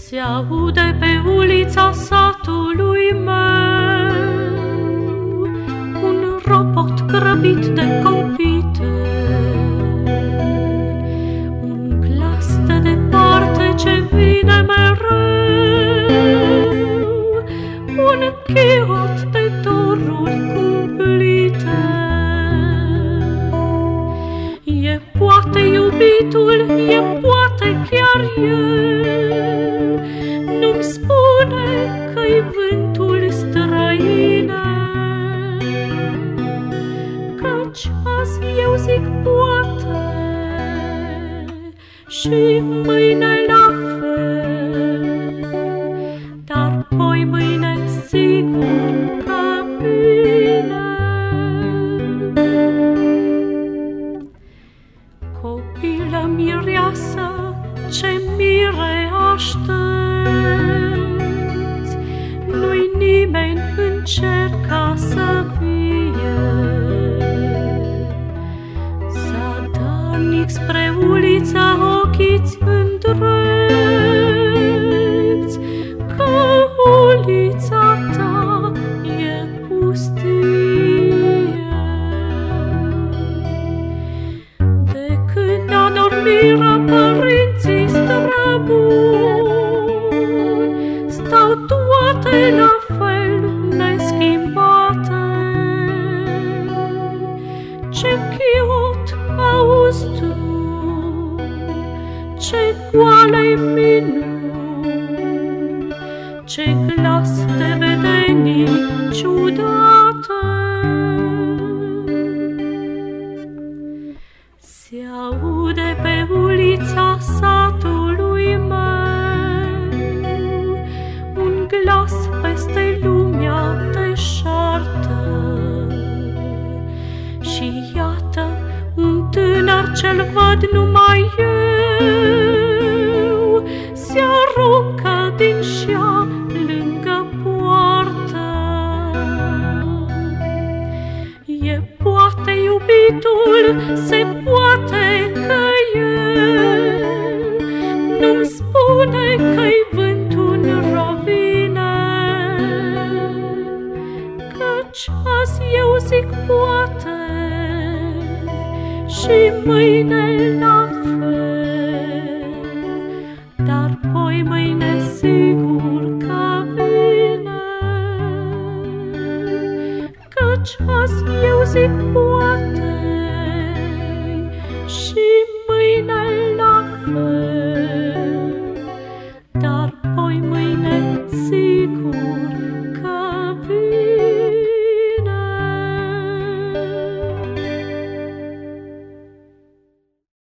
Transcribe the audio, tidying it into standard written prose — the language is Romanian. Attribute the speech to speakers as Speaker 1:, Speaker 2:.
Speaker 1: Se aude pe ulița satului meu un ropot grăbit de copite, un glas de departe ce vine mereu, un chiot de doruri cumplite. E poate iubitul, e poate chiar el, nu-mi spune că-i vântul străine, căci azi eu zic poate și mâine la fel, dar poi mâine sigur că vine. Copilă mireasă, ce mire aștepți, nu-i nimeni în cer ca să vie. Zadarnic spre uliță ochii-ți îndrepți, că ulița ta e pustie. De când adormiră părinții străbuni, stau toate la fel neschimbate. Ce chiot auzi tu, ce goale-i minuni, ce glas de vedenii ciudate. Se aude pe ulița satului meu un glas peste lumea deșartă. Și iată un tânăr ce-l văd numai eu, se aruncă din șa lângă poartă. E poate iubitul, se poate că el nu-mi spune că-i vântul în rovine, căci azi eu zic poate și mâine la fel, dar poi mâine sigur că vine, căci azi eu zic poate și mâine la fel, dar poi mâine sigur.